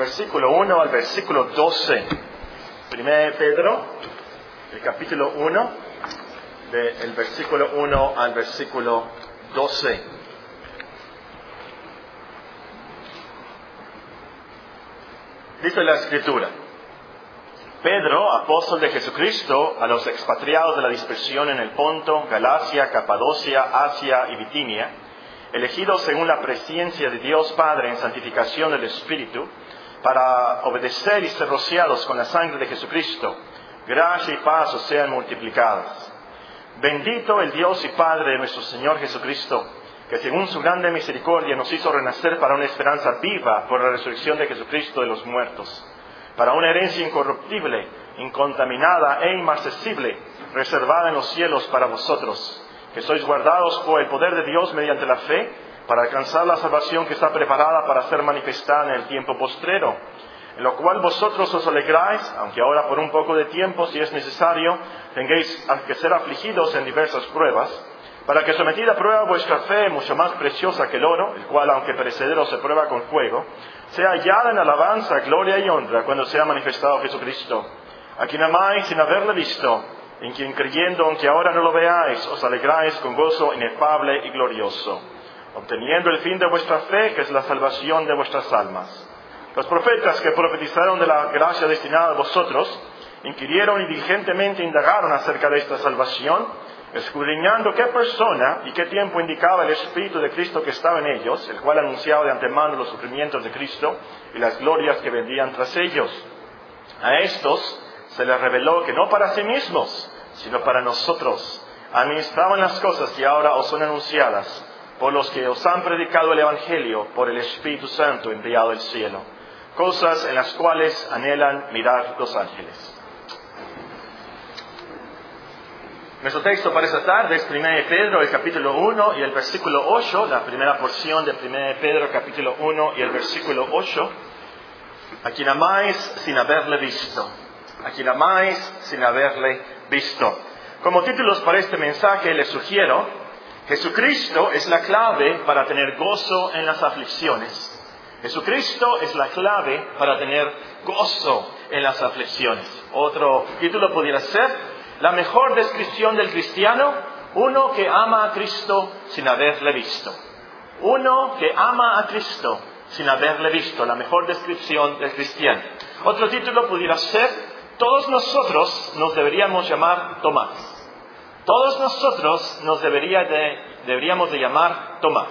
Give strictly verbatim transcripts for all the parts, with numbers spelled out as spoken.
versículo uno al versículo doce. Primera de Pedro, el capítulo uno, del versículo uno al versículo doce. Dice la Escritura: Pedro, apóstol de Jesucristo, a los expatriados de la dispersión en el Ponto, Galacia, Capadocia, Asia y Bitinia, elegidos según la presciencia de Dios Padre en santificación del Espíritu, para obedecer y ser rociados con la sangre de Jesucristo, gracia y paz os sean multiplicadas. Bendito el Dios y Padre de nuestro Señor Jesucristo, que según su grande misericordia nos hizo renacer para una esperanza viva por la resurrección de Jesucristo de los muertos, para una herencia incorruptible, incontaminada e inmarcesible, reservada en los cielos para vosotros, que sois guardados por el poder de Dios mediante la fe, para alcanzar la salvación que está preparada para ser manifestada en el tiempo postrero, en lo cual vosotros os alegráis, aunque ahora por un poco de tiempo, si es necesario, tengáis que ser afligidos en diversas pruebas, para que sometida a prueba vuestra fe, mucho más preciosa que el oro, el cual, aunque perecedero, se prueba con fuego, sea hallada en alabanza, gloria y honra cuando sea manifestado Jesucristo, a quien amáis sin haberle visto, en quien creyendo, aunque ahora no lo veáis, os alegráis con gozo inefable y glorioso, obteniendo el fin de vuestra fe, que es la salvación de vuestras almas. Los profetas que profetizaron de la gracia destinada a vosotros, inquirieron y diligentemente indagaron acerca de esta salvación, escudriñando qué persona y qué tiempo indicaba el Espíritu de Cristo que estaba en ellos, el cual anunciaba de antemano los sufrimientos de Cristo y las glorias que vendrían tras ellos. A estos se les reveló que no para sí mismos, sino para nosotros, administraban las cosas que ahora os son anunciadas, por los que os han predicado el Evangelio por el Espíritu Santo enviado del cielo, cosas en las cuales anhelan mirar los ángeles. Nuestro texto para esta tarde es primera de Pedro, el capítulo uno y el versículo ocho, la primera porción de primera de Pedro, capítulo uno y el versículo ocho. A quien amáis sin haberle visto. A quien amáis sin haberle visto. Como títulos para este mensaje les sugiero: Jesucristo es la clave para tener gozo en las aflicciones. Jesucristo es la clave para tener gozo en las aflicciones. Otro título pudiera ser: la mejor descripción del cristiano, uno que ama a Cristo sin haberle visto. Uno que ama a Cristo sin haberle visto, la mejor descripción del cristiano. Otro título pudiera ser: todos nosotros nos deberíamos llamar Tomás. Todos nosotros nos debería de, deberíamos de llamar Tomás.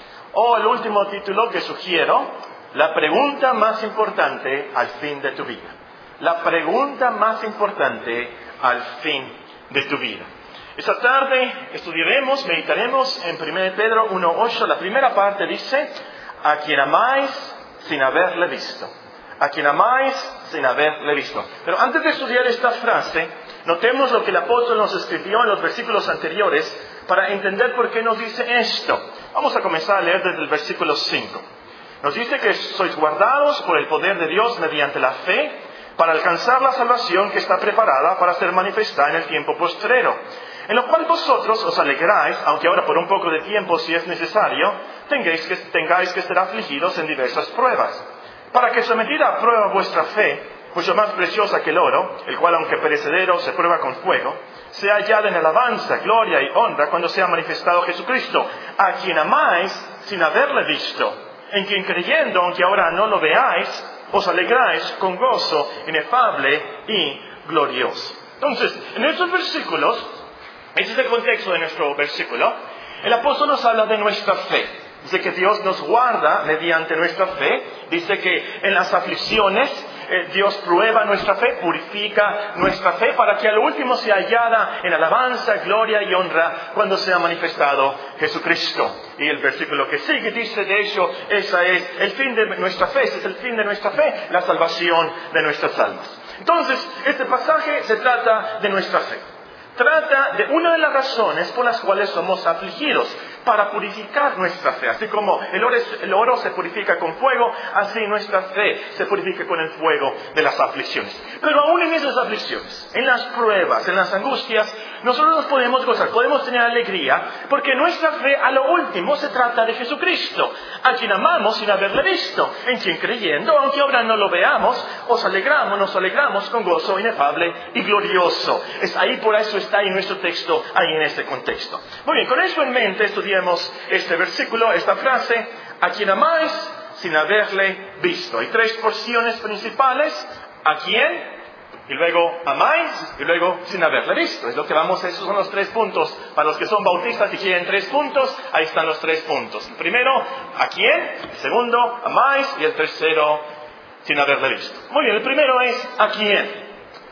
O el último título que sugiero: la pregunta más importante al fin de tu vida. La pregunta más importante al fin de tu vida. Esta tarde estudiaremos, meditaremos en primera de Pedro uno ocho. La primera parte dice: a quien amáis sin haberle visto. A quien amáis sin haberle visto. Pero antes de estudiar esta frase, notemos lo que el apóstol nos escribió en los versículos anteriores para entender por qué nos dice esto. Vamos a comenzar a leer desde el versículo cinco. Nos dice que sois guardados por el poder de Dios mediante la fe, para alcanzar la salvación que está preparada para ser manifestada en el tiempo postrero, en lo cual vosotros os alegráis, aunque ahora por un poco de tiempo, si es necesario, tengáis que, tengáis que ser afligidos en diversas pruebas, para que sometida a prueba vuestra fe, mucho más preciosa que el oro, el cual aunque perecedero se prueba con fuego, sea hallada en alabanza, gloria y honra cuando sea manifestado Jesucristo, a quien amáis sin haberle visto, en quien creyendo, aunque ahora no lo veáis, os alegráis con gozo inefable y glorioso. Entonces, en estos versículos, ese es el contexto de nuestro versículo, el apóstol nos habla de nuestra fe. Dice que Dios nos guarda mediante nuestra fe. Dice que en las aflicciones eh, Dios prueba nuestra fe, purifica nuestra fe para que al último sea hallada en alabanza, gloria y honra cuando sea manifestado Jesucristo. Y el versículo que sigue dice, de hecho, ese es el fin de nuestra fe, ese es el fin de nuestra fe, la salvación de nuestras almas. Entonces, este pasaje se trata de nuestra fe. Trata de una de las razones por las cuales somos afligidos, para purificar nuestra fe. Así como el oro, el oro se purifica con fuego, así nuestra fe se purifica con el fuego de las aflicciones. Pero aún en esas aflicciones, en las pruebas, en las angustias, nosotros nos podemos gozar, podemos tener alegría, porque nuestra fe a lo último se trata de Jesucristo, a quien amamos sin haberle visto, en quien creyendo, aunque ahora no lo veamos, os alegramos, nos alegramos con gozo inefable y glorioso. Es ahí, por eso está en nuestro texto, ahí en este contexto. Muy bien, con eso en mente estudiemos este versículo, esta frase, a quien amáis sin haberle visto. Hay tres porciones principales, a quién, y luego amáis, y luego sin haberle visto. Es lo que vamos, esos son los tres puntos. Para los que son bautistas y quieren tres puntos, ahí están los tres puntos. El primero, a quién, el segundo, amáis, y el tercero, sin haberle visto. Muy bien, el primero es a quién.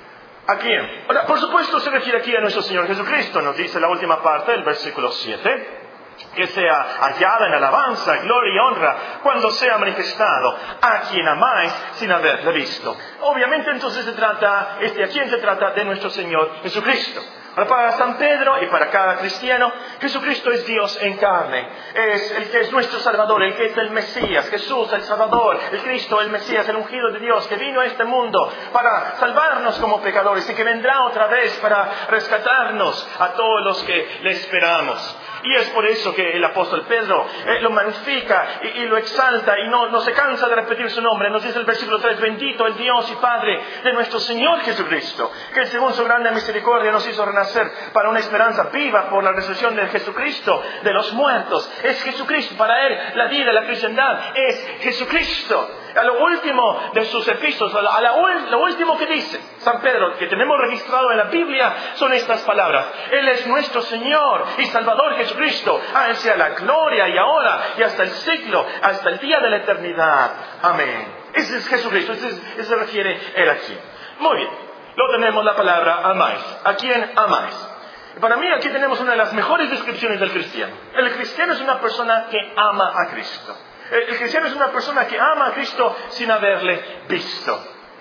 ¿A quién? Ahora, por supuesto, se refiere aquí a nuestro Señor Jesucristo. Nos dice la última parte del versículo siete. Que sea hallada en alabanza, gloria y honra cuando sea manifestado a quien amáis sin haberle visto. Obviamente entonces se trata, este a quién se trata, de nuestro Señor Jesucristo. Ahora, para San Pedro y para cada cristiano, Jesucristo es Dios en carne. Es el que es nuestro Salvador, el que es el Mesías, Jesús el Salvador, el Cristo, el Mesías, el ungido de Dios, que vino a este mundo para salvarnos como pecadores y que vendrá otra vez para rescatarnos a todos los que le esperamos. Y es por eso que el apóstol Pedro eh, lo magnifica y, y lo exalta y no, no se cansa de repetir su nombre. Nos dice el versículo tres, bendito el Dios y Padre de nuestro Señor Jesucristo, que según su grande misericordia nos hizo renacer para una esperanza viva por la resurrección de Jesucristo de los muertos. Es Jesucristo, para Él la vida, la cristiandad es Jesucristo. A lo último de sus epístolas, a, la, a la, lo último que dice San Pedro, que tenemos registrado en la Biblia, son estas palabras. Él es nuestro Señor y Salvador Jesucristo. A Él sea la gloria y ahora y hasta el siglo, hasta el día de la eternidad. Amén. Ese es Jesucristo, ese, es, ese se refiere Él aquí. Muy bien, luego tenemos la palabra amáis. ¿A quién amáis? Para mí aquí tenemos una de las mejores descripciones del cristiano. El cristiano es una persona que ama a Cristo. El cristiano es una persona que ama a Cristo sin haberle visto.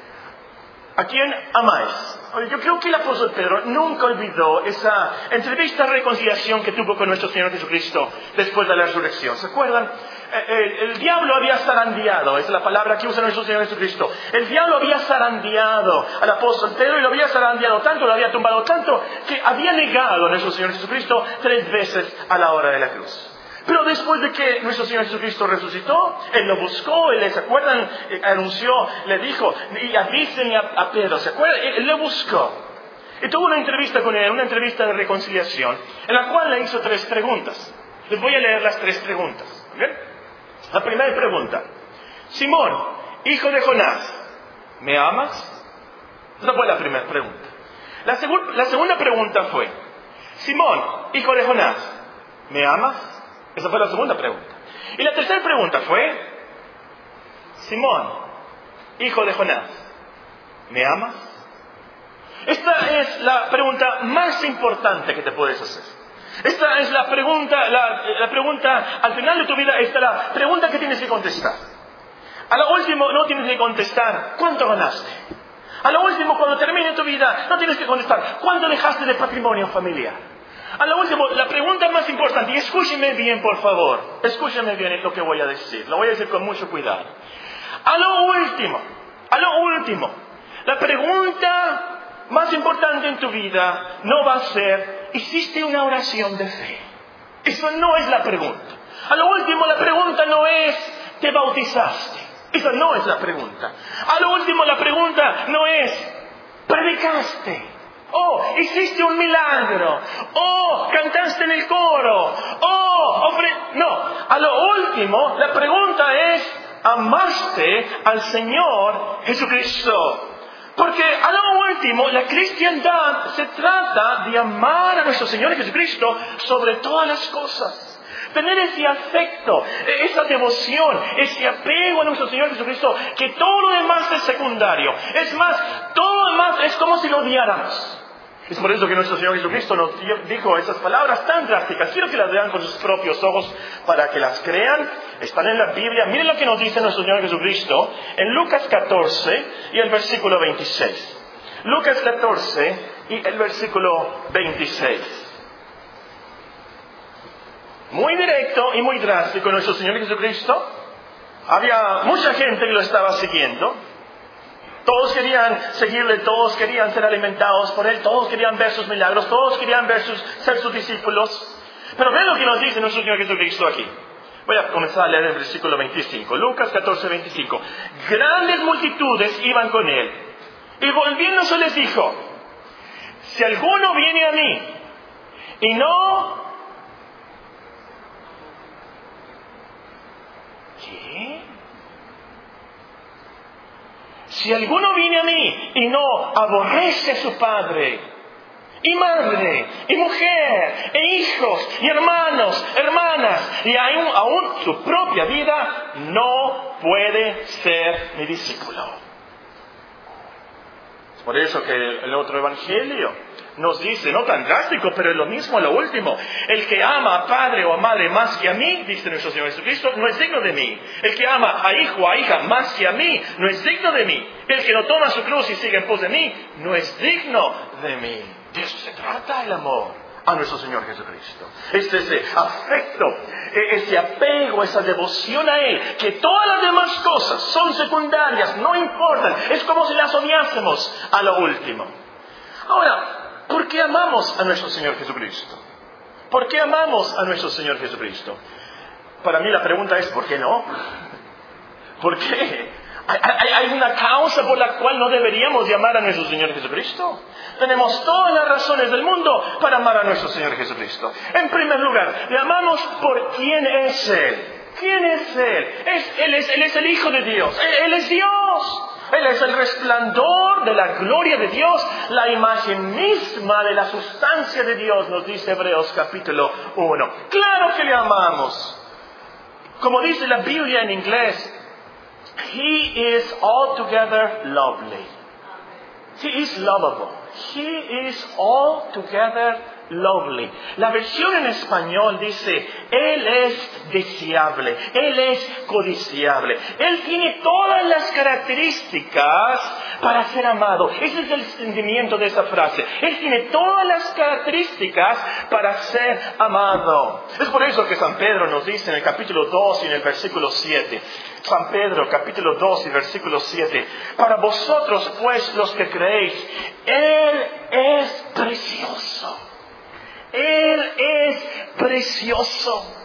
¿A quién amáis? Yo creo que el apóstol Pedro nunca olvidó esa entrevista de reconciliación que tuvo con nuestro Señor Jesucristo después de la resurrección. ¿Se acuerdan? El, el diablo había zarandeado, es la palabra que usa nuestro Señor Jesucristo. El diablo había zarandeado al apóstol Pedro y lo había zarandeado tanto, lo había tumbado tanto, que había negado a nuestro Señor Jesucristo tres veces a la hora de la cruz. Pero después de que nuestro Señor Jesucristo resucitó, Él lo buscó, Él, ¿se acuerdan? Eh, anunció, le dijo, y avisen a, a Pedro, ¿se acuerdan? Él, él lo buscó. Y tuvo una entrevista con Él, una entrevista de reconciliación, en la cual le hizo tres preguntas. Les voy a leer las tres preguntas. ¿Bien? La primera pregunta. Simón, hijo de Jonás, ¿me amas? Esa fue la primera pregunta. La, segu- la segunda pregunta fue, Simón, hijo de Jonás, ¿me amas? Esa fue la segunda pregunta. Y la tercera pregunta fue, Simón, hijo de Jonás, ¿me amas? Esta es la pregunta más importante que te puedes hacer. Esta es la pregunta, la, la pregunta al final de tu vida, esta es la pregunta que tienes que contestar. A lo último no tienes que contestar, ¿cuánto ganaste? A lo último, cuando termine tu vida, no tienes que contestar, ¿cuánto dejaste de patrimonio familiar? A lo último, la pregunta más importante, y escúcheme bien por favor, escúcheme bien lo que voy a decir, lo voy a decir con mucho cuidado. A lo último, a lo último, la pregunta más importante en tu vida no va a ser, ¿hiciste una oración de fe? Eso no es la pregunta. A lo último, la pregunta no es, ¿te bautizaste? Esa no es la pregunta. A lo último, la pregunta no es, ¿predicaste? Oh, hiciste un milagro. Oh, cantaste en el coro. Oh, ofre... No, a lo último, la pregunta es, ¿amaste al Señor Jesucristo? Porque a lo último, la cristiandad se trata de amar a nuestro Señor Jesucristo sobre todas las cosas. Tener ese afecto, esa devoción, ese apego a nuestro Señor Jesucristo, que todo lo demás es secundario. Es más, todo lo demás es como si lo odiáramos. Es por eso que nuestro Señor Jesucristo nos dijo esas palabras tan drásticas. Quiero que las vean con sus propios ojos para que las crean. Están en la Biblia. Miren lo que nos dice nuestro Señor Jesucristo en Lucas catorce y el versículo veintiséis. Lucas catorce y el versículo veintiséis. Muy directo y muy drástico nuestro Señor Jesucristo. Había mucha gente que lo estaba siguiendo. Todos querían seguirle, todos querían ser alimentados por Él, todos querían ver sus milagros, todos querían ver sus, ser sus discípulos. Pero vean lo que nos dice nuestro Señor Jesucristo aquí. Voy a comenzar a leer el versículo veinticinco. Lucas catorce, veinticinco. Grandes multitudes iban con Él. Y volviéndose les dijo: si alguno viene a mí y no... ¿Qué? Si alguno viene a mí y no aborrece a su padre, y madre, y mujer, e hijos, y hermanos, hermanas, y aún, aún su propia vida, no puede ser mi discípulo. Es por eso que el otro evangelio nos dice, no tan drástico, pero es lo mismo, lo último: el que ama a padre o a madre más que a mí, dice nuestro Señor Jesucristo, no es digno de mí. El que ama a hijo o a hija más que a mí, no es digno de mí. El que no toma su cruz y sigue en pos de mí, no es digno de mí. De eso se trata el amor a nuestro Señor Jesucristo. Es ese afecto, ese apego, esa devoción a Él, que todas las demás cosas son secundarias, no importan. Es como si las odiásemos a lo último. Ahora, ¿por qué amamos a nuestro Señor Jesucristo? ¿Por qué amamos a nuestro Señor Jesucristo? Para mí la pregunta es, ¿por qué no? ¿Por qué? ¿Hay, hay una causa por la cual no deberíamos de amar a nuestro Señor Jesucristo? Tenemos todas las razones del mundo para amar a nuestro Señor Jesucristo. En primer lugar, le amamos por quién es Él. ¿Quién es Él? Es, él, es, él es el Hijo de Dios. Él, él es Dios. Él es el resplandor de la gloria de Dios, la imagen misma de la sustancia de Dios, nos dice Hebreos capítulo uno. Claro que le amamos. Como dice la Biblia en inglés, He is altogether lovely. He is lovable. He is altogether lovely. La versión en español dice, Él es deseable, Él es codiciable. Él tiene todas las características para ser amado. Ese es el sentimiento de esa frase. Él tiene todas las características para ser amado. Es por eso que San Pedro nos dice en el capítulo dos y en el versículo siete. San Pedro, capítulo dos y versículo siete. Para vosotros, pues, los que creéis, Él es precioso. Él es precioso.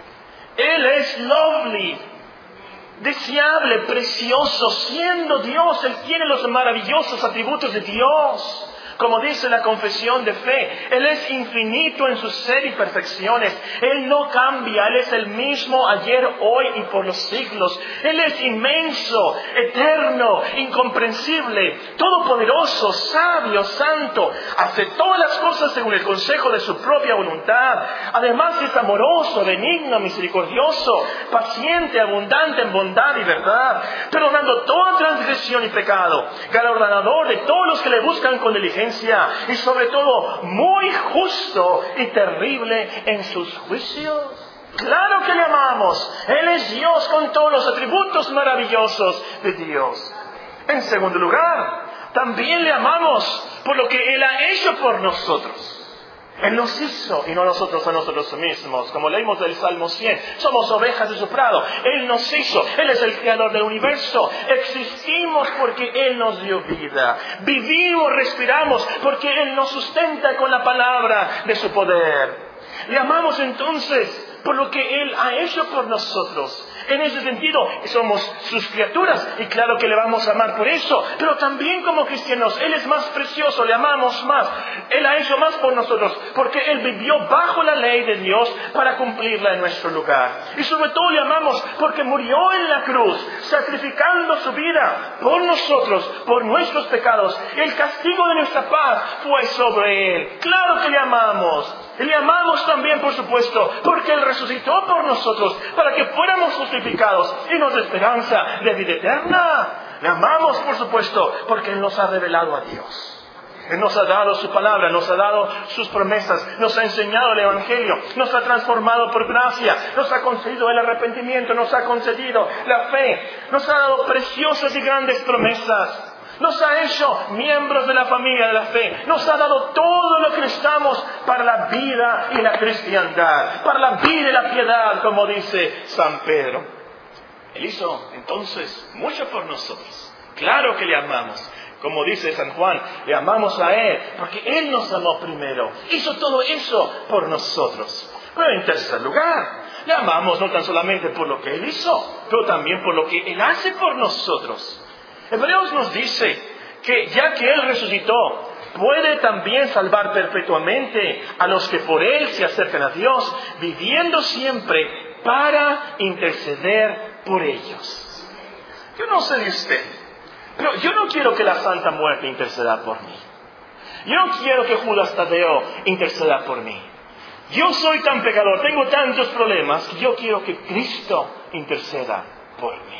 Él es lovely, deseable, precioso. Siendo Dios, Él tiene los maravillosos atributos de Dios. Como dice la confesión de fe, Él es infinito en su ser y perfecciones. Él no cambia, Él es el mismo ayer, hoy y por los siglos. Él es inmenso, eterno, incomprensible, todopoderoso, sabio, santo. Hace todas las cosas según el consejo de su propia voluntad. Además es amoroso, benigno, misericordioso, paciente, abundante en bondad y verdad, perdonando toda transgresión y pecado, galardonador de todos los que le buscan con diligencia, y sobre todo muy justo y terrible en sus juicios. Claro que le amamos. Él es Dios con todos los atributos maravillosos de Dios. En segundo lugar, también le amamos por lo que Él ha hecho por nosotros. Él nos hizo y no nosotros a nosotros mismos. Como leímos del Salmo cien, somos ovejas de su prado. Él nos hizo, Él es el creador del universo. Existimos porque Él nos dio vida. Vivimos, respiramos porque Él nos sustenta con la palabra de su poder. Le amamos entonces por lo que Él ha hecho por nosotros. En ese sentido, somos sus criaturas y claro que le vamos a amar por eso. Pero también como cristianos, Él es más precioso, le amamos más. Él ha hecho más por nosotros porque Él vivió bajo la ley de Dios para cumplirla en nuestro lugar. Y sobre todo le amamos porque murió en la cruz, sacrificando su vida por nosotros, por nuestros pecados. El castigo de nuestra paz fue sobre Él. Claro que le amamos. Y le amamos también, por supuesto, porque Él resucitó por nosotros, para que fuéramos justificados y nos dé esperanza de vida eterna. Le amamos, por supuesto, porque Él nos ha revelado a Dios. Él nos ha dado su palabra, nos ha dado sus promesas, nos ha enseñado el Evangelio, nos ha transformado por gracia, nos ha concedido el arrepentimiento, nos ha concedido la fe, nos ha dado preciosas y grandes promesas. Nos ha hecho miembros de la familia de la fe. Nos ha dado todo lo que necesitamos para la vida y la cristiandad, para la vida y la piedad, como dice San Pedro. Él hizo entonces mucho por nosotros. Claro que le amamos. Como dice San Juan, le amamos a Él, porque Él nos amó primero. Hizo todo eso por nosotros. Pero en tercer lugar, le amamos no tan solamente por lo que Él hizo, pero también por lo que Él hace por nosotros. Hebreos nos dice que ya que Él resucitó, puede también salvar perpetuamente a los que por Él se acercan a Dios, viviendo siempre para interceder por ellos. Yo no sé de usted, pero yo no quiero que la Santa Muerte interceda por mí. Yo no quiero que Judas Tadeo interceda por mí. Yo soy tan pecador, tengo tantos problemas, que yo quiero que Cristo interceda por mí.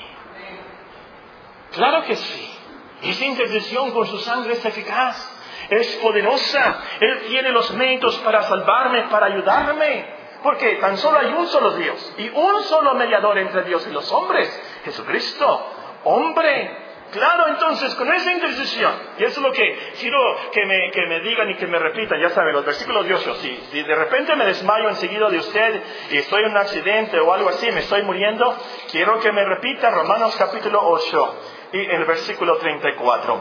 Claro que sí. Esa intercesión con su sangre es eficaz, es poderosa. Él tiene los méritos para salvarme, para ayudarme. Porque tan solo hay un solo Dios y un solo mediador entre Dios y los hombres, Jesucristo, hombre. Claro, entonces, con esa intercesión, y eso es lo que quiero que me, que me digan y que me repitan, ya saben, los versículos de ocho, si, si de repente me desmayo enseguida de usted y estoy en un accidente o algo así, me estoy muriendo, quiero que me repita Romanos capítulo ocho y el versículo treinta y cuatro.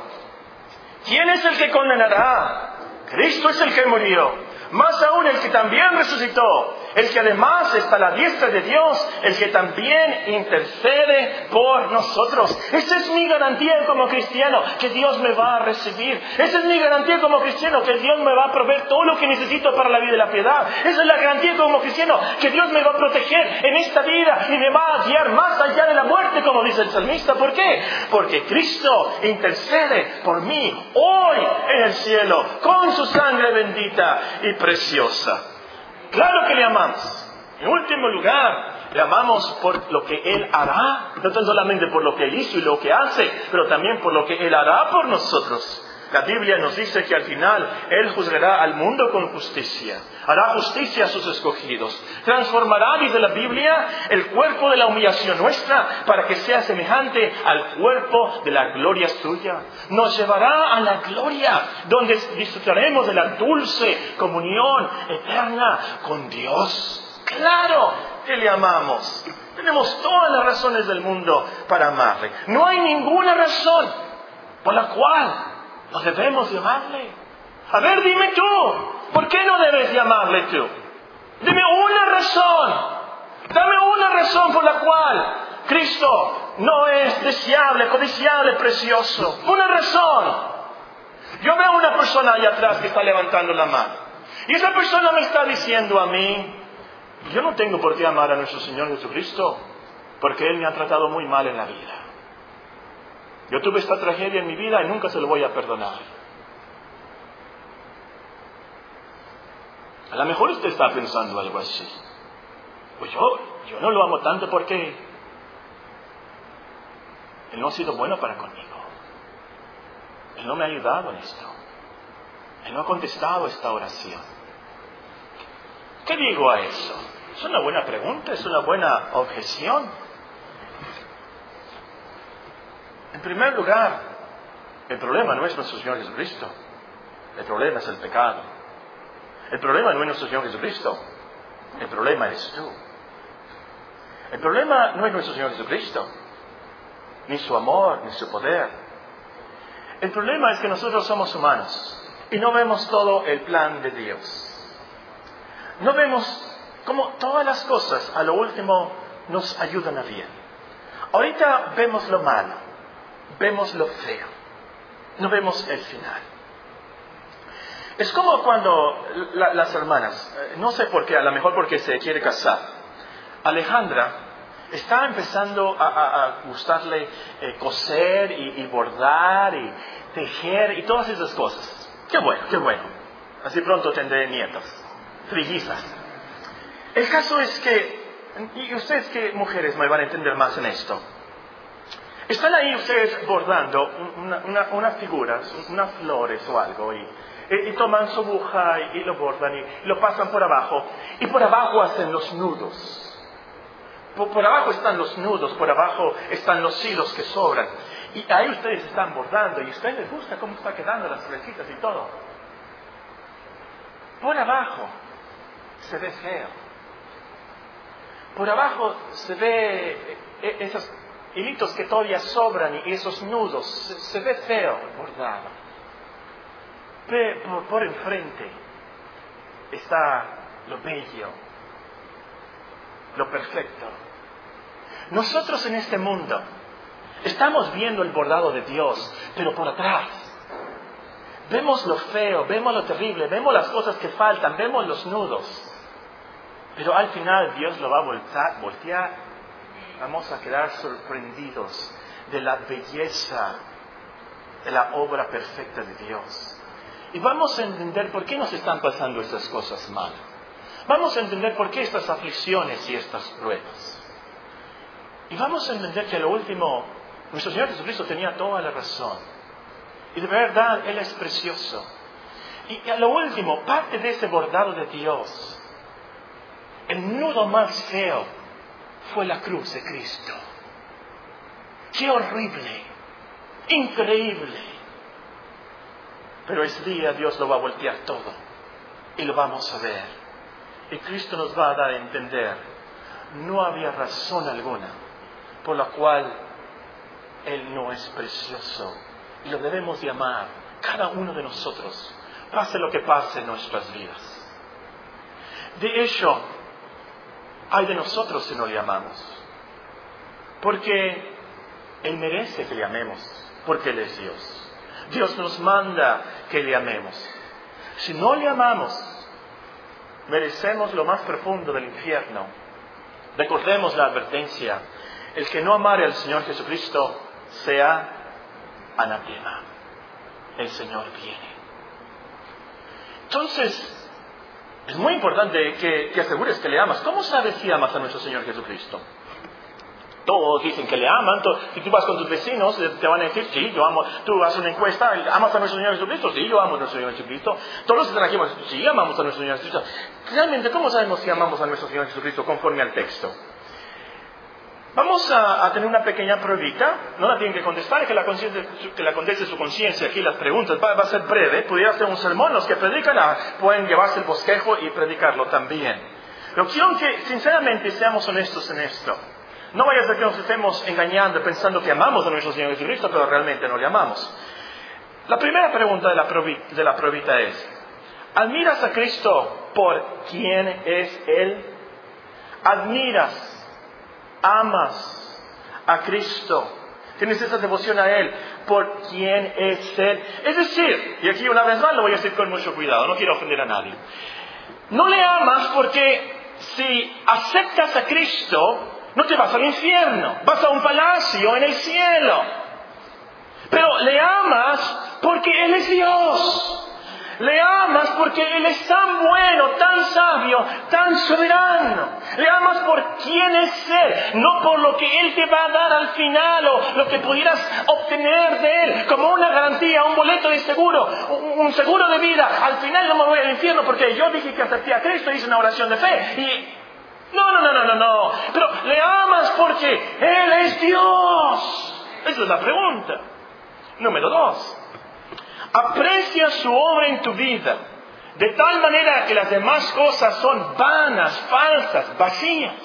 ¿Quién es el que condenará? Cristo es el que murió. Más aún el que también resucitó, el que además está a la diestra de Dios, el que también intercede por nosotros. Esa es mi garantía como cristiano, que Dios me va a recibir. Esa es mi garantía como cristiano, que Dios me va a proveer todo lo que necesito para la vida y la piedad. Esa es la garantía como cristiano, que Dios me va a proteger en esta vida y me va a guiar más allá de la muerte, como dice el salmista. ¿Por qué? Porque Cristo intercede por mí hoy en el cielo, con su sangre bendita y preciosa. Claro que le amamos. En último lugar, le amamos por lo que Él hará, no tan solamente por lo que Él hizo y lo que hace, pero también por lo que Él hará por nosotros. La Biblia nos dice que al final Él juzgará al mundo con justicia, hará justicia a sus escogidos, transformará, dice la Biblia, el cuerpo de la humillación nuestra para que sea semejante al cuerpo de la gloria suya. Nos llevará a la gloria, donde disfrutaremos de la dulce comunión eterna con Dios. Claro que le amamos. Tenemos todas las razones del mundo para amarle. No hay ninguna razón por la cual no debemos llamarle. A ver, dime tú, ¿por qué no debes llamarle tú? Dime una razón. Dame una razón por la cual Cristo no es deseable, codiciable, precioso. Una razón. Yo veo a una persona allá atrás que está levantando la mano. Y esa persona me está diciendo a mí, yo no tengo por qué amar a nuestro Señor Jesucristo, porque Él me ha tratado muy mal en la vida. Yo tuve esta tragedia en mi vida y nunca se lo voy a perdonar. A lo mejor usted está pensando algo así. Pues yo, yo no lo amo tanto porque Él no ha sido bueno para conmigo. Él no me ha ayudado en esto. Él no ha contestado esta oración. ¿Qué digo a eso? Es una buena pregunta, es una buena objeción. En primer lugar, el problema no es nuestro Señor Jesucristo. El problema es el pecado. El problema no es nuestro Señor Jesucristo. El problema eres tú. El problema no es nuestro Señor Jesucristo, ni su amor, ni su poder. El problema es que nosotros somos humanos y no vemos todo el plan de Dios. No vemos cómo todas las cosas a lo último nos ayudan a bien. Ahorita vemos lo malo, vemos lo feo, no vemos el final. Es como cuando la, las hermanas, no sé por qué, a lo mejor porque se quiere casar. Alejandra está empezando a, a, a gustarle eh, coser y, y bordar y tejer y todas esas cosas. Qué bueno, qué bueno. Así pronto tendré nietos, trillizas. El caso es que, y ustedes que mujeres me van a entender más en esto, están ahí ustedes bordando una, una, unas figuras, unas flores o algo, y, y, y toman su aguja y, y lo bordan y, y lo pasan por abajo, y por abajo hacen los nudos. Por, por abajo están los nudos, por abajo están los hilos que sobran. Y ahí ustedes están bordando y a ustedes les gusta cómo está quedando las florecitas y todo. Por abajo se ve feo. Por abajo se ve esas, hilitos que todavía sobran y esos nudos, se, se ve feo el bordado. Pero por, por enfrente está lo bello, lo perfecto. Nosotros en este mundo estamos viendo el bordado de Dios, pero por atrás. Vemos lo feo, vemos lo terrible, vemos las cosas que faltan, vemos los nudos. Pero al final Dios lo va a voltear, voltear. Vamos a quedar sorprendidos de la belleza de la obra perfecta de Dios. Y vamos a entender por qué nos están pasando estas cosas mal. Vamos a entender por qué estas aflicciones y estas pruebas. Y vamos a entender que a lo último, nuestro Señor Jesucristo tenía toda la razón. Y de verdad, Él es precioso. Y a lo último, parte de ese bordado de Dios, el nudo más feo fue la cruz de Cristo. ¡Qué horrible! ¡Increíble! Pero ese día Dios lo va a voltear todo. Y lo vamos a ver. Y Cristo nos va a dar a entender, no había razón alguna por la cual Él no es precioso. Y lo debemos de amar, cada uno de nosotros, pase lo que pase en nuestras vidas. De hecho, ay de nosotros si no le amamos. Porque Él merece que le amemos, porque Él es Dios. Dios nos manda que le amemos. Si no le amamos, merecemos lo más profundo del infierno. Recordemos la advertencia: el que no amare al Señor Jesucristo sea anatema. El Señor viene. Entonces, es muy importante que, que asegures que le amas. ¿Cómo sabes si amas a nuestro Señor Jesucristo? Todos dicen que le aman. Si tú vas con tus vecinos, te van a decir, sí, yo amo. Tú haces una encuesta, ¿amas a nuestro Señor Jesucristo? Sí, yo amo a nuestro Señor Jesucristo. Todos los que están aquí van a decir, sí, amamos a nuestro Señor Jesucristo. Realmente, ¿cómo sabemos si amamos a nuestro Señor Jesucristo conforme al texto? Vamos a, a tener una pequeña pruebita. No la tienen que contestar, que la, que la conteste su conciencia. Aquí las preguntas. Va, va a ser breve. Pudiera ser un sermón. Los que predican ah, pueden llevarse el bosquejo y predicarlo también. Pero quiero que, sinceramente, seamos honestos en esto. No vaya a ser que nos estemos engañando pensando que amamos a nuestro Señor Jesucristo, pero realmente no le amamos. La primera pregunta de la, probi, de la probita es: ¿admiras a Cristo por quién es Él? ¿Admiras, amas a Cristo? ¿Tienes esa devoción a Él por quién es Él? Es decir, y aquí una vez más lo voy a decir con mucho cuidado, no quiero ofender a nadie. No le amas porque si aceptas a Cristo, no te vas al infierno, vas a un palacio en el cielo. Pero le amas porque Él es Dios. Le amas porque Él es tan bueno, tan sabio, tan soberano. Le amas por quién es Él, no por lo que Él te va a dar al final o lo que pudieras obtener de Él, como una garantía, un boleto de seguro, un seguro de vida. Al final no me voy al infierno porque yo dije que acepté a Cristo y hice una oración de fe. Y No, no, no, no, no, no. Pero le amas porque Él es Dios. Esa es la pregunta. Número dos. Aprecia su obra en tu vida de tal manera que las demás cosas son vanas, falsas, vacías.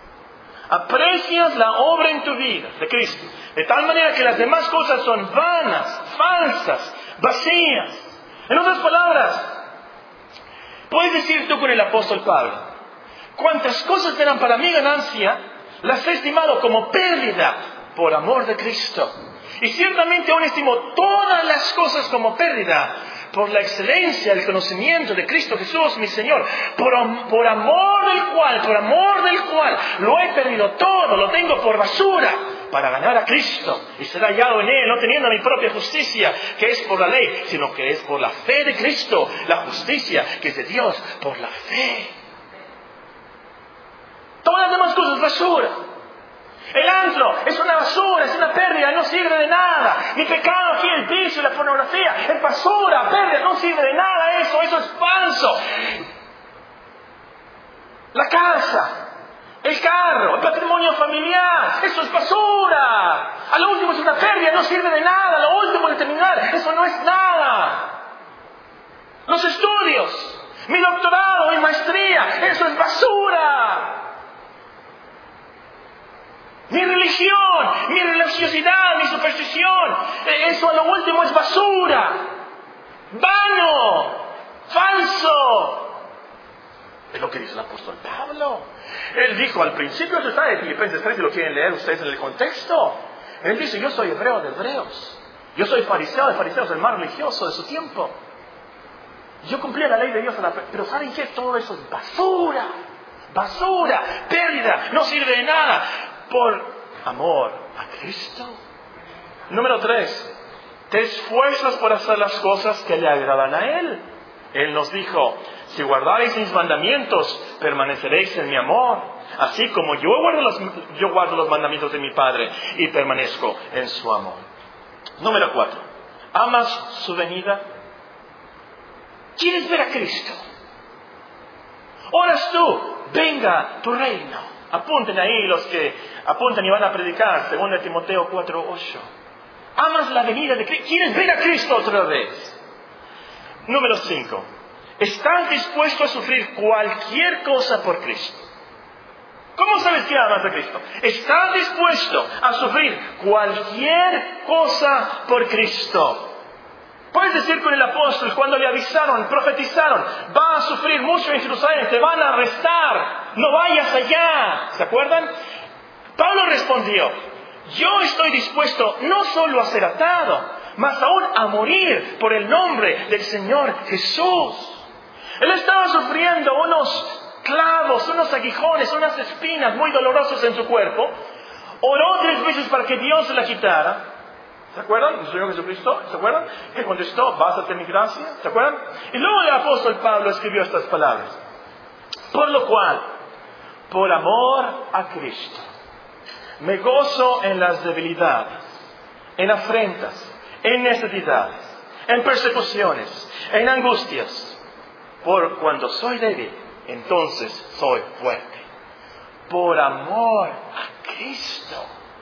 Aprecias la obra en tu vida de Cristo de tal manera que las demás cosas son vanas, falsas, vacías. En otras palabras, puedes decir tú con el apóstol Pablo: cuantas cosas eran para mí ganancia, las he estimado como pérdida por amor de Cristo. Y ciertamente aún estimo todas las cosas como pérdida por la excelencia del conocimiento de Cristo Jesús, mi Señor, por, por amor del cual, por amor del cual lo he perdido todo, lo tengo por basura, para ganar a Cristo y ser hallado en Él, no teniendo mi propia justicia, que es por la ley, sino que es por la fe de Cristo, la justicia que es de Dios por la fe. Todas las demás cosas basura. El antro es una basura, es una pérdida, no sirve de nada. Mi pecado aquí, el vicio, la pornografía, es basura, pérdida, no sirve de nada eso, eso es falso. La casa, el carro, el patrimonio familiar, eso es basura. A lo último es una pérdida, no sirve de nada. A lo último de terminar, eso no es nada. Los estudios, mi doctorado, mi maestría, eso es basura. Mi religión, mi religiosidad, mi superstición, eso a lo último es basura, vano, falso. Es lo que dice el apóstol Pablo. Él dijo al principio, esto está de Filipenses tres, si lo quieren leer ustedes en el contexto. Él dice, yo soy hebreo de hebreos. Yo soy fariseo de fariseos, el más religioso de su tiempo. Yo cumplía la ley de Dios, pero ¿saben qué? Todo eso es basura, basura, pérdida, no sirve de nada. Por amor a Cristo. Número tres, te esfuerzas por hacer las cosas que le agradan a Él. Él nos dijo, si guardaréis mis mandamientos, permaneceréis en mi amor, así como yo guardo los, yo guardo los mandamientos de mi Padre y permanezco en su amor. Número cuatro, ¿amas su venida? ¿Quieres ver a Cristo? Oras tú, venga tu reino. Apunten ahí los que apuntan y van a predicar, según de Timoteo cuatro ocho. ¿Amas la venida de Cristo? ¿Quieres ver a Cristo otra vez? Número cinco. ¿Estás dispuesto a sufrir cualquier cosa por Cristo? ¿Cómo sabes que amas a Cristo? ¿Estás dispuesto a sufrir cualquier cosa por Cristo? Puedes decir con el apóstol cuando le avisaron, profetizaron, va a sufrir mucho en Jerusalén, te van a arrestar, no vayas allá. ¿Se acuerdan? Pablo respondió, yo estoy dispuesto no solo a ser atado, mas aún a morir por el nombre del Señor Jesús. Él estaba sufriendo unos clavos, unos aguijones, unas espinas muy dolorosos en su cuerpo. Oró tres veces para que Dios se la quitara. ¿Se acuerdan? El Señor Jesucristo, ¿se acuerdan? Que contestó, bástate mi gracia. ¿Se acuerdan? Y luego el apóstol Pablo escribió estas palabras. Por lo cual, por amor a Cristo, me gozo en las debilidades, en afrentas, en necesidades, en persecuciones, en angustias. Por cuando soy débil, entonces soy fuerte. Por amor a Cristo.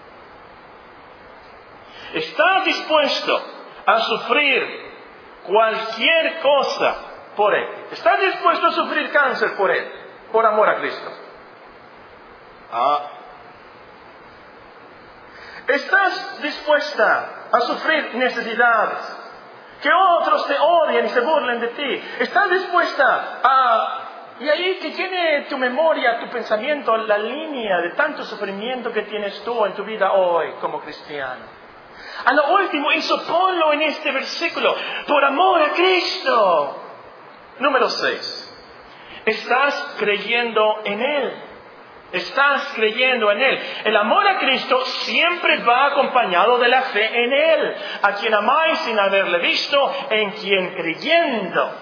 ¿Estás dispuesto a sufrir cualquier cosa por Él? ¿Estás dispuesto a sufrir cáncer por Él? Por amor a Cristo. Ah. ¿Estás dispuesta a sufrir necesidades? Que otros te odien y se burlen de ti. ¿Estás dispuesta a... Y ahí que tiene tu memoria, tu pensamiento, la línea de tanto sufrimiento que tienes tú en tu vida hoy como cristiano? A lo último, eso ponlo en este versículo. Por amor a Cristo. Número seis. Estás creyendo en Él. Estás creyendo en Él. El amor a Cristo siempre va acompañado de la fe en Él. A quien amáis sin haberle visto, en quien creyendo.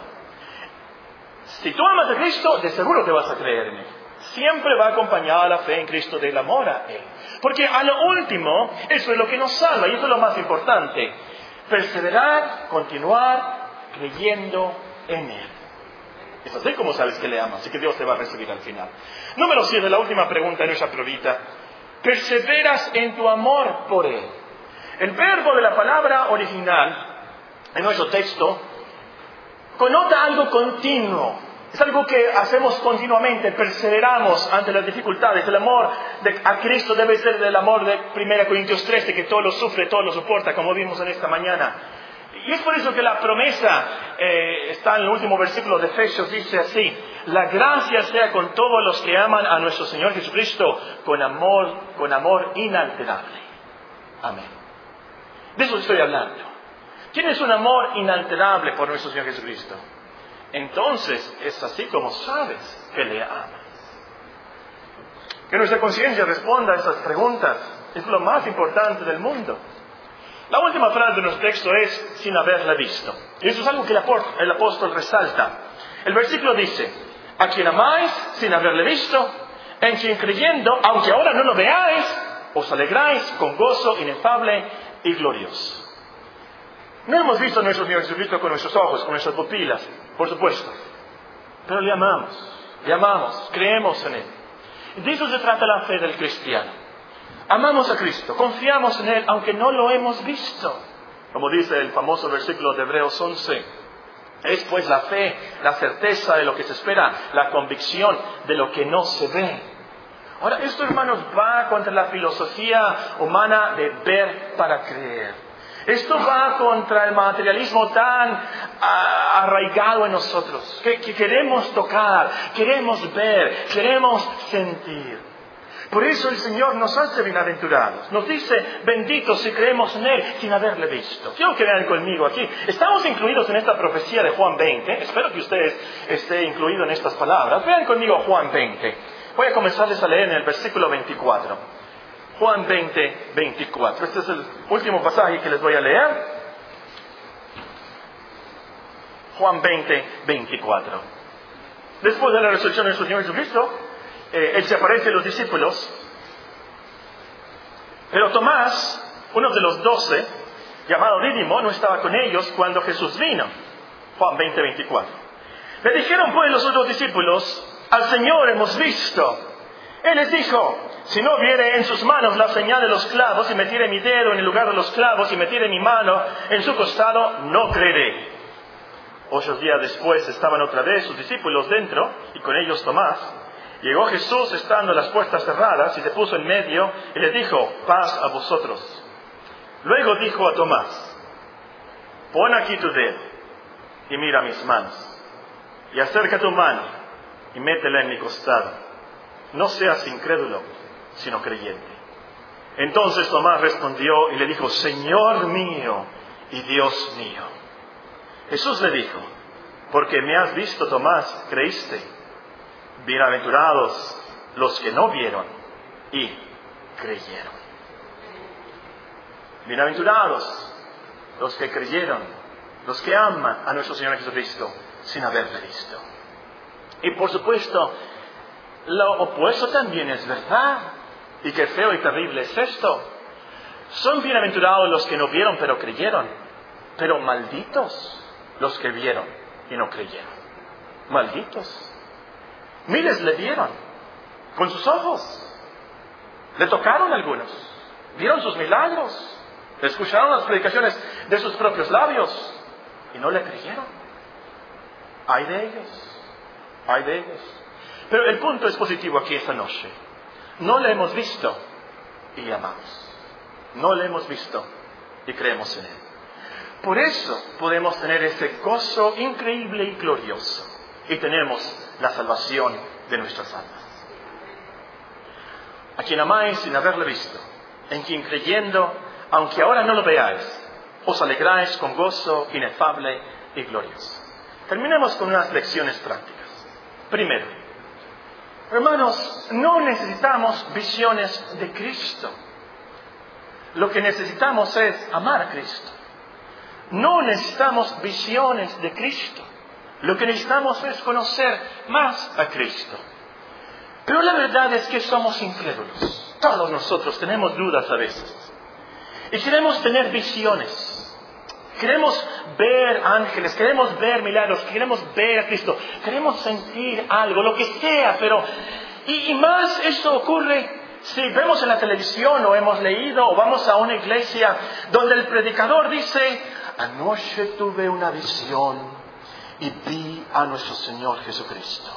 Si tú amas a Cristo, de seguro que vas a creer en Él. Siempre va acompañada la fe en Cristo del amor a Él. Porque a lo último, eso es lo que nos salva y eso es lo más importante. Perseverar, continuar creyendo en Él. Es así como sabes que le amas y que Dios te va a recibir al final. Número siete, la última pregunta de nuestra pruebita. Perseveras en tu amor por Él. El verbo de la palabra original en nuestro texto connota algo continuo. Es algo que hacemos continuamente, perseveramos ante las dificultades. El amor de, a Cristo debe ser del amor de primera Corintios trece, que todo lo sufre, todo lo soporta, como vimos en esta mañana. Y es por eso que la promesa eh, está en el último versículo de Efesios, dice así: la gracia sea con todos los que aman a nuestro Señor Jesucristo con amor, con amor inalterable. Amén. De eso estoy hablando. ¿Tienes un amor inalterable por nuestro Señor Jesucristo? Entonces es así como sabes que le amas. Que nuestra conciencia responda a esas preguntas es lo más importante del mundo. La última frase de nuestro texto es sin haberla visto. Y eso es algo que el apóstol resalta. El versículo dice: a quien amáis sin haberle visto, en quien creyendo, aunque ahora no lo veáis, os alegráis con gozo inefable y glorioso. No hemos visto a nuestro Señor Jesucristo con nuestros ojos, con nuestras pupilas, por supuesto. Pero le amamos, le amamos, creemos en Él. De eso se trata la fe del cristiano. Amamos a Cristo, confiamos en Él, aunque no lo hemos visto. Como dice el famoso versículo de Hebreos once. Es pues la fe, la certeza de lo que se espera, la convicción de lo que no se ve. Ahora, esto, hermanos, va contra la filosofía humana de ver para creer. Esto va contra el materialismo tan uh, arraigado en nosotros, que, que queremos tocar, queremos ver, queremos sentir. Por eso el Señor nos hace bienaventurados. Nos dice, benditos si creemos en Él sin haberle visto. Quiero que vean conmigo aquí. Estamos incluidos en esta profecía de Juan veinte. Espero que ustedes estén incluidos en estas palabras. Vean conmigo Juan veinte. Voy a comenzarles a leer en el versículo veinticuatro. Juan veinte, veinticuatro. Este es el último pasaje que les voy a leer. Juan veinte, veinticuatro. Después de la resurrección de nuestro Señor Jesucristo, eh, Él se aparece a los discípulos. Pero Tomás, uno de los doce, llamado Dídimo, no estaba con ellos cuando Jesús vino. Juan veinte, veinticuatro. Le dijeron pues los otros discípulos, al Señor hemos visto. Él les dijo, si no viere en sus manos la señal de los clavos y metiere mi dedo en el lugar de los clavos y metiere mi mano en su costado, no creeré. Ocho días después estaban otra vez sus discípulos dentro y con ellos Tomás. Llegó Jesús estando las puertas cerradas y se puso en medio y les dijo, paz a vosotros. Luego dijo a Tomás, pon aquí tu dedo y mira mis manos y acerca tu mano y métela en mi costado. No seas incrédulo, sino creyente. Entonces Tomás respondió y le dijo, Señor mío y Dios mío. Jesús le dijo, porque me has visto, Tomás, creíste. Bienaventurados los que no vieron y creyeron. Bienaventurados los que creyeron, los que aman a nuestro Señor Jesucristo sin haberle visto. Y por supuesto, lo opuesto también es verdad. Y qué feo y terrible es esto. Son bienaventurados los que no vieron pero creyeron. Pero malditos los que vieron y no creyeron. Malditos. Miles le vieron con sus ojos. Le tocaron algunos. Vieron sus milagros. Escucharon las predicaciones de sus propios labios. Y no le creyeron. Ay de ellos. Ay de ellos. Pero el punto es positivo aquí esta noche. No le hemos visto y amamos. No le hemos visto y creemos en Él. Por eso podemos tener ese gozo increíble y glorioso. Y tenemos la salvación de nuestras almas. A quien amáis sin haberle visto, en quien creyendo, aunque ahora no lo veáis, os alegráis con gozo inefable y glorioso. Terminemos con unas lecciones prácticas. Primero, hermanos, no necesitamos visiones de Cristo. Lo que necesitamos es amar a Cristo. No necesitamos visiones de Cristo. Lo que necesitamos es conocer más a Cristo. Pero la verdad es que somos incrédulos. Todos nosotros tenemos dudas a veces. Y queremos tener visiones. Queremos ver ángeles, queremos ver milagros, queremos ver a Cristo, queremos sentir algo, lo que sea, pero... Y, y más eso ocurre si vemos en la televisión o hemos leído o vamos a una iglesia donde el predicador dice, anoche tuve una visión y vi a nuestro Señor Jesucristo.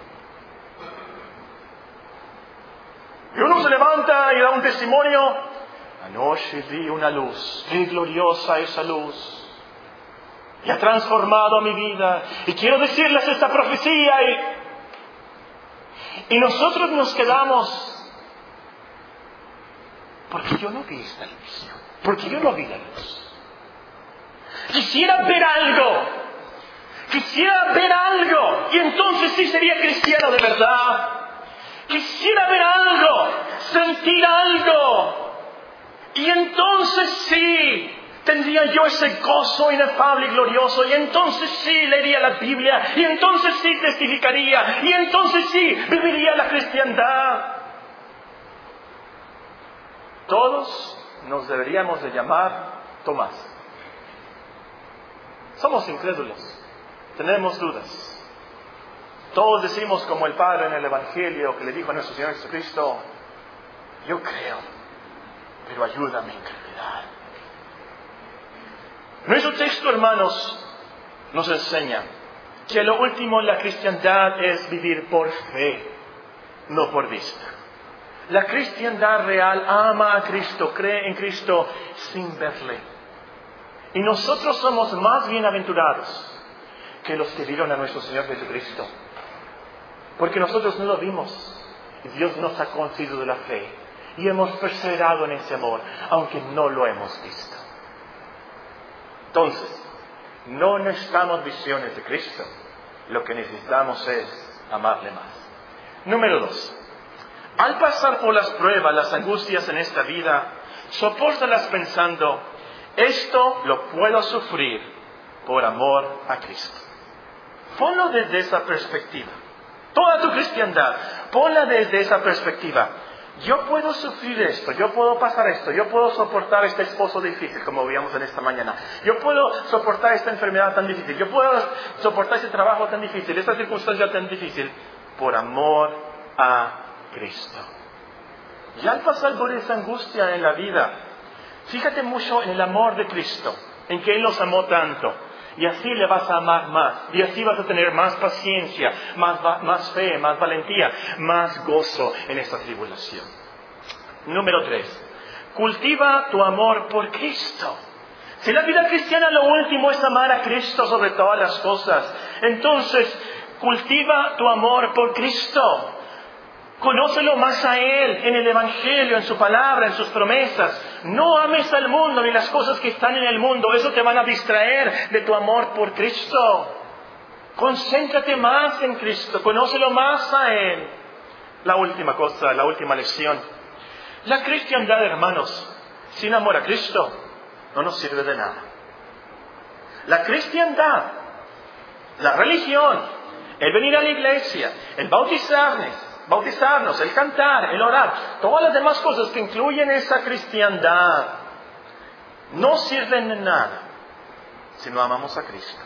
Y uno se levanta y da un testimonio, anoche vi una luz, qué gloriosa esa luz. Y ha transformado mi vida. Y quiero decirles esta profecía. Y, y nosotros nos quedamos. Porque yo no vi esta luz. Porque yo no vi la luz. Quisiera ver algo. Quisiera ver algo. Y entonces sí sería cristiano de verdad. Quisiera ver algo. Sentir algo. Y entonces sí. Tendría yo ese gozo inefable y glorioso. Y entonces sí leería la Biblia. Y entonces sí testificaría. Y entonces sí viviría la cristiandad. Todos nos deberíamos de llamar Tomás. Somos incrédulos. Tenemos dudas. Todos decimos como el Padre en el Evangelio que le dijo a nuestro Señor Jesucristo, yo creo, pero ayúdame en incredulidad. Nuestro texto, hermanos, nos enseña que lo último en la cristiandad es vivir por fe, no por vista. La cristiandad real ama a Cristo, cree en Cristo sin verle. Y nosotros somos más bienaventurados que los que vieron a nuestro Señor Jesucristo. Porque nosotros no lo vimos. Y Dios nos ha concedido la fe. Y hemos perseverado en ese amor, aunque no lo hemos visto. Entonces, no necesitamos visiones de Cristo. Lo que necesitamos es amarle más. Número dos. Al pasar por las pruebas, las angustias en esta vida, sopórtalas pensando, esto lo puedo sufrir por amor a Cristo. Ponlo desde esa perspectiva. Toda tu cristiandad, ponla desde esa perspectiva. Yo puedo sufrir esto, yo puedo pasar esto, yo puedo soportar este esposo difícil, como veíamos en esta mañana. Yo puedo soportar esta enfermedad tan difícil, yo puedo soportar este trabajo tan difícil, esta circunstancia tan difícil, por amor a Cristo. Y al pasar por esa angustia en la vida, fíjate mucho en el amor de Cristo, en que Él nos amó tanto. Y así le vas a amar más. Y así vas a tener más paciencia, más, más fe, más valentía, más gozo en esta tribulación. Número tres. Cultiva tu amor por Cristo. Si la vida cristiana lo último es amar a Cristo sobre todas las cosas, entonces cultiva tu amor por Cristo. Conócelo más a Él en el Evangelio, en su palabra, en sus promesas. No ames al mundo ni las cosas que están en el mundo. Eso te van a distraer de tu amor por Cristo. Concéntrate más en Cristo. Conócelo más a Él. La última cosa, la última lección. La cristiandad, hermanos, sin amor a Cristo, no nos sirve de nada. La cristiandad, la religión, el venir a la iglesia, el bautizarnos, bautizarnos, el cantar, el orar, todas las demás cosas que incluyen esa cristiandad, no sirven de nada si no amamos a Cristo.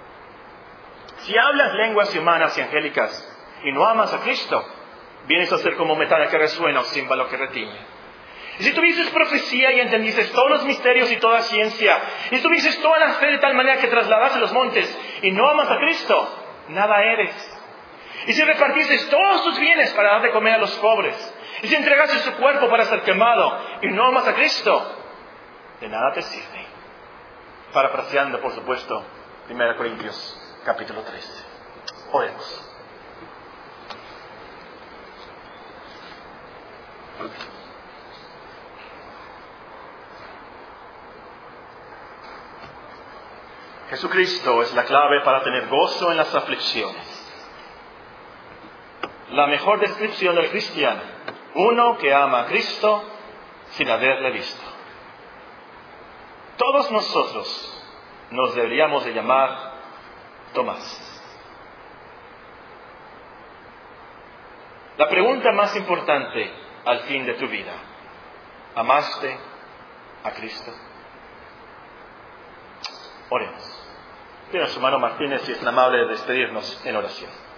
Si hablas lenguas humanas y angélicas y no amas a Cristo, vienes a ser como metal que resuena o címbalo que retiñe. Y si tuvieses profecía y entendieses todos los misterios y toda ciencia, y tuvieses toda la fe de tal manera que trasladases los montes y no amas a Cristo, nada eres. Y si repartieses todos tus bienes para dar de comer a los pobres, y si entregases tu cuerpo para ser quemado y no amas a Cristo, de nada te sirve. Parafraseando, por supuesto, primera Corintios, capítulo trece. Oremos. Jesucristo es la clave para tener gozo en las aflicciones. La mejor descripción del cristiano, uno que ama a Cristo sin haberle visto. Todos nosotros nos deberíamos de llamar Tomás. La pregunta más importante al fin de tu vida, ¿amaste a Cristo? Oremos. Pido a su hermano Martínez si es tan amable de despedirnos en oración.